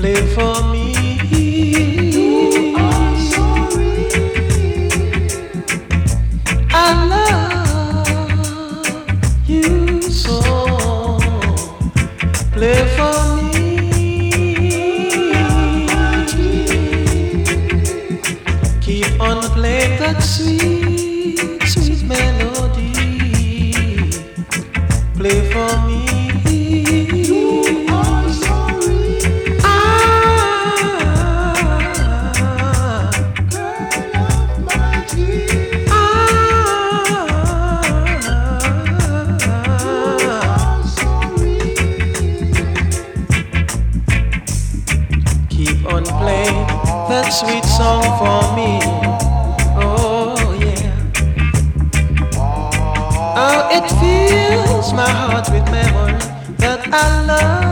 play for me. You are so real. I love you so. Play for me. Keep on playing that sweet, sweet melody. Play for me. You are so real. Girl of my dreams. You are so real. Keep on playing that sweet song for me. Oh yeah. Oh, it fills my heart with memory that I love